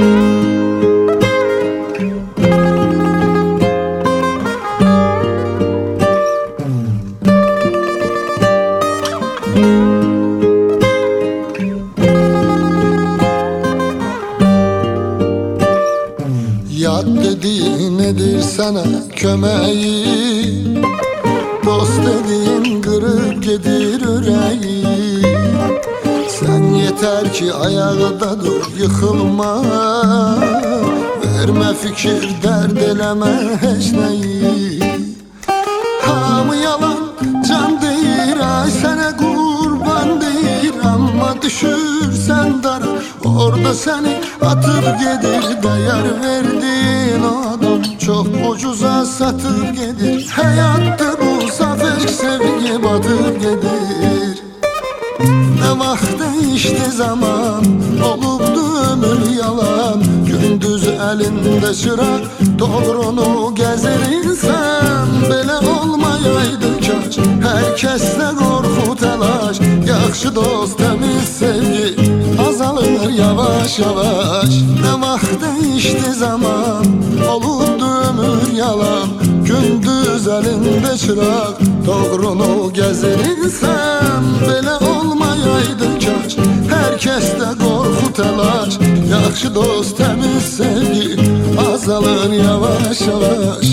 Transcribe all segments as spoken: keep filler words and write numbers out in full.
Yat dediğin nedir sana kömeği, dost dediğin kırıp gedir yüreği. Sen yeter ki ayakta dur, yıkılma, verme fikir, dert eleme hiç neyi. Hamı yalan can deyir, ay sana kurban deyir, ama düşürsen dara orada seni atıp gedir. Değer verdiğin adam çok ucuza satıp gedir. Hayatta bu zafer sevgi batıp gedir. Ne vakit değişti zaman, olubdu ömür yalan. Gündüz elinde çırak, doğrunu gezer insan. Belə olmayaydı kaç, herkesle korku telaş. Yaxşı dost, temiz sevgi azalır yavaş yavaş. Ne vakit değişti zaman, olubdu ömür yalan. Gündüz elinde çırak, doğrunu gezer insan. Belə olmayaydı kaç, herkesle korku telaş. Yaxşı dost, temiz sevgi azalır yavaş yavaş.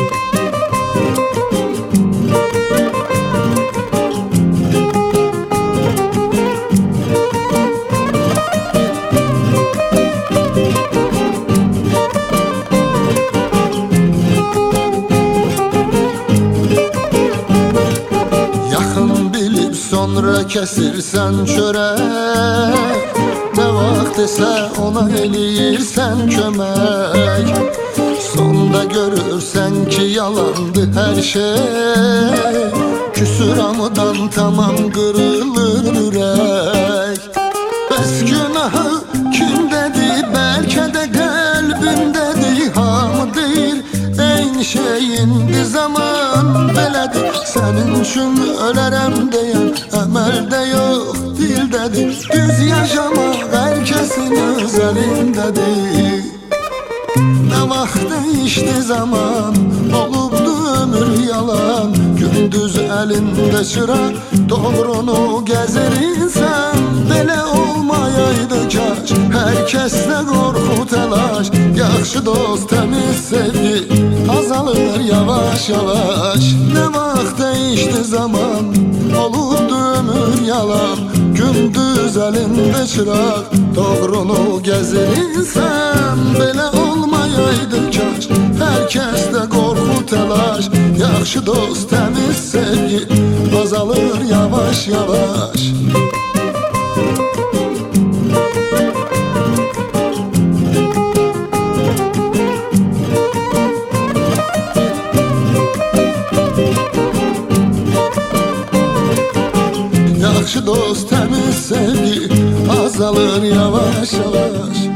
Sonra kesirsen çörek, ne vaxt ise ona eləyirsən kömək. Sonda görürsən ki yalandı her şey, küsuramdan tamam kırılır ürək. Bəs günahı kimdədir, bəlkə də qəlbimdədir. Hamı deyir eyni şeyindi, zaman belədir. Sənin üçün ölərəm deyən əməldə yox, dildədir. Düz yaşamaq hər kəsin öz əlindədir. Ne vaxt değişti zaman, olubdu ömür yalan. Gündüz elinde çırak, doğrunu gezer insan. Belə olmayaydı kaç, herkesle korku telaş. Yaxşı dost, temiz sevgi azalır yavaş yavaş. Ne vaxt değişti zaman, olubdu ömür yalan. Gündüz elinde çırak, doğrunu gezer insan. Belə olmayaydı kaç, herkesle korku telaş. Yaxşı dost, temiz sevgi azalır yavaş yavaş. Yaxşı dost, temiz sevgi azalır yavaş yavaş.